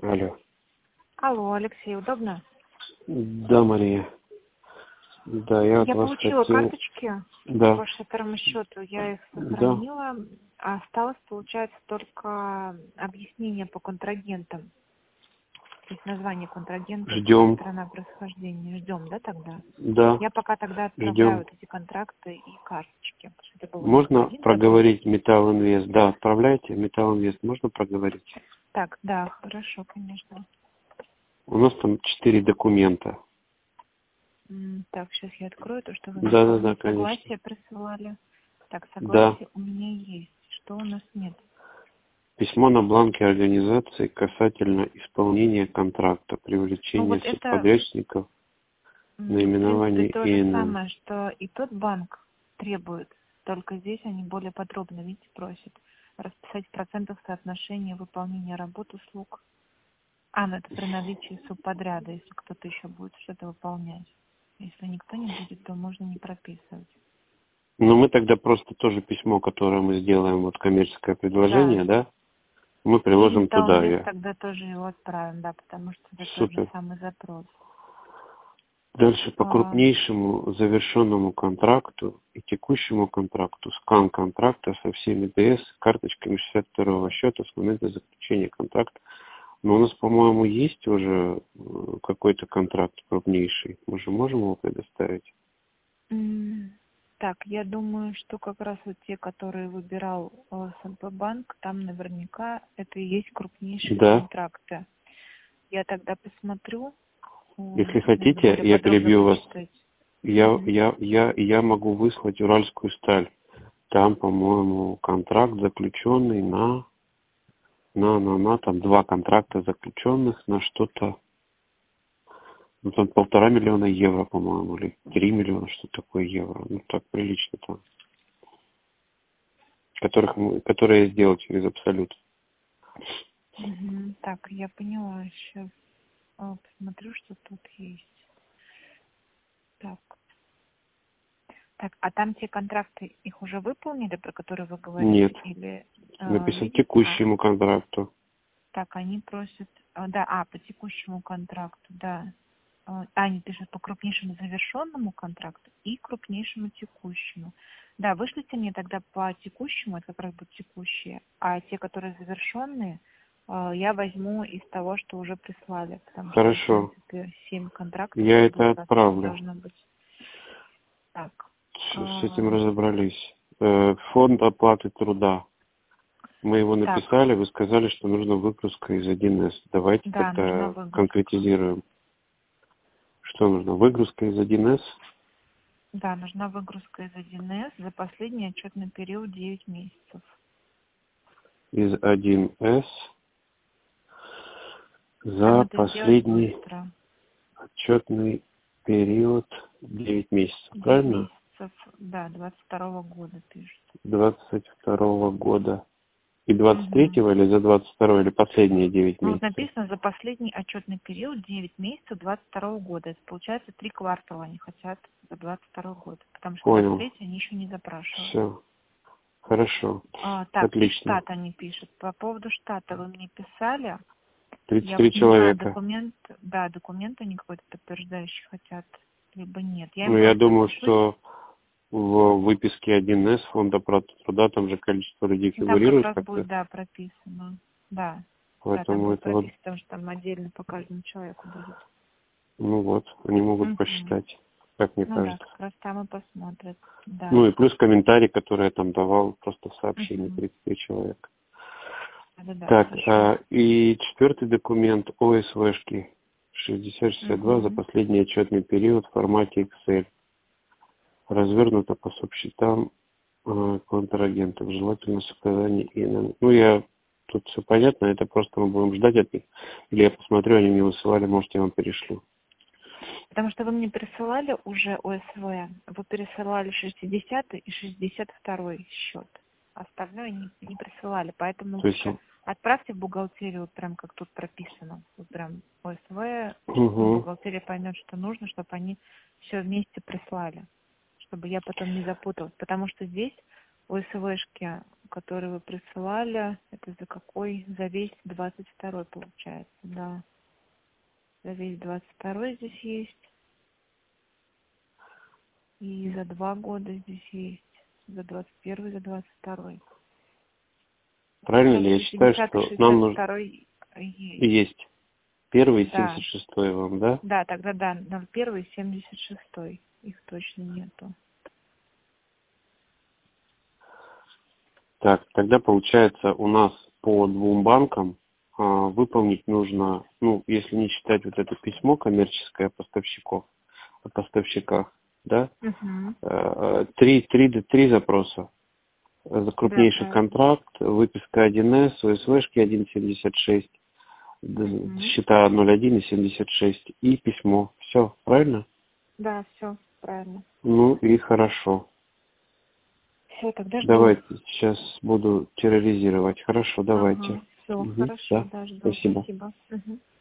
Алло. Алло, Алексей, удобно? Да, Мария. Да, я от Я вас получила хотел... карточки Да, по шаторному счету, я их да. сохранила. А осталось, получается, только объяснение по контрагентам. То есть название контрагентов и Ждем. страна происхождения. Ждем, да, тогда? Да, Я пока тогда отправляю ждем. вот эти контракты и карточки. Потому что это был у нас Можно один запрос. проговорить Металл Инвест? Да, отправляйте Металл Инвест. Можно проговорить? Так, да, хорошо, конечно. У нас там 4 документа. Так, сейчас я открою то, что вы мне Да, конечно. согласие присылали. Так, Да. согласие у меня есть. Что у нас нет? Письмо на бланке организации касательно исполнения контракта, Ну привлечения вот это, субподрядчиков, в принципе, наименование то же ИНН. самое, что и тот банк требует, только здесь они более подробно, видите, просят расписать в процентах соотношения выполнения работ, услуг. Ну это при наличии субподряда, если кто-то еще будет что-то выполнять. Если никто не будет, то можно не прописывать. Но мы тогда просто тоже письмо, которое мы сделаем, вот коммерческое Да. предложение, да, мы И приложим Металл туда Инвест ее. тогда тоже его отправим, да, потому что это тот же Супер. самый запрос. Дальше по А, крупнейшему завершенному контракту и текущему контракту, скан контракта со всеми ДС, карточками 62-го счета с момента заключения контракта. Но у нас, по-моему, есть уже какой-то контракт крупнейший. Мы же можем его предоставить? Так, я думаю, что как раз вот те, которые выбирал СНП банк, там наверняка это и есть крупнейшие Да. контракты. Я тогда посмотрю, Если надо хотите, более я подробно перебью вас. почитать. Мгм. Я могу выслать уральскую сталь. Там, по-моему, контракт заключенный там 2 контракта заключенных на что-то, ну, там 1,5 миллиона евро, по-моему, или 3 миллиона, что такое евро. Ну, так прилично там. Которые я сделал через Абсолют. Так, я поняла, сейчас посмотрю, что тут есть. Так, а там те контракты, их уже выполнили, про которые вы Нет. говорили, или Написано видите? текущему контракту. Так, они просят, по текущему контракту, да. Они пишут по крупнейшему завершенному контракту и крупнейшему текущему. Да, вышлите мне тогда по текущему, это как раз будут текущие, а те, которые завершенные, я возьму из того, что уже прислали, потому что, в Хорошо. принципе, 7 контрактов Я это достаточно отправлю. должно быть. Так, С этим разобрались. Фонд оплаты труда. Мы его так, написали, вы сказали, что нужна выгрузка из 1С. Давайте да, нужна тогда выгрузка. конкретизируем. Что нужно? Выгрузка из 1С Да, нужна выгрузка из 1С за последний отчетный период 9 месяцев. из 1С Там за это сделать последний быстро. отчетный период 9 месяцев. 9 Правильно? месяцев, да, 22 года пишет. 22 года. И Мгм. 23 или за 22 или последние 9 Ну, вот месяцев? написано за последний отчетный период 9 месяцев 22 года. Это получается 3 квартала они хотят за 22 год. Потому что Понял. 23 они еще не запрашивали. Все. Хорошо. Так, и Отлично. штат они пишут. По поводу штата вы мне писали. Я 33 вот не знаю, человека. документ они какой-то подтверждающий хотят, либо нет. Я им Ну, я просто думаю, отпишу. что в выписке 1С фонда оплаты труда там же количество людей И там как фигурирует раз будет, как-то. да, прописано. Да. Да, там Поэтому будет это вот, прописано, потому что там отдельно по каждому человеку будет. ну вот, они могут Мгм. посчитать, как мне Ну да, кажется. как раз там и посмотрят. Да. Ну и плюс комментарий, который я там давал просто в сообщении Мгм. 33 человека. Да, Так, хорошо. и четвертый документ ОСВшки 6062 за Мгм. последний отчетный период в формате Excel. Развернуто по субсчетам контрагентов. Желательно с указанием ИНН. Ну, тут все понятно, это просто мы будем ждать от них. Или я посмотрю, они мне высылали, может, я вам перешлю. Потому что вы мне присылали уже ОСВ, вы пересылали 60-й и 62-й счет. Остальное не присылали. Поэтому То есть, лучше отправьте в бухгалтерию, вот прям как тут прописано. Вот прям ОСВ, угу. бухгалтерия поймет, что нужно, чтобы они все вместе прислали. Чтобы я потом не запуталась. Потому что здесь ОСВшки который вы присылали, это за какой? За весь 22-й получается, да. За весь 22-й здесь есть. И за 2 года здесь есть. За 21-й, за 22-й. Правильно ли я считаю, что нам нужно... Есть. Первый и Да. 76-й вам, да? Да, тогда да, 01 и 76. Их точно нету. Так, тогда получается у нас по двум банкам выполнить нужно, ну, если не считать вот это письмо коммерческое о поставщиках, да, Угу. три запроса. За Да, крупнейший правильно. контракт, выписка 1С, ОСВшки 1.76, Угу. счета 0.1 и 76 и письмо. Все, правильно? Да, все, правильно. Ну и хорошо. Все, тогда жду. Давайте, сейчас буду терроризировать. Хорошо, давайте. Ага, все, Угу, хорошо, да, да, жду. спасибо. Спасибо. Угу.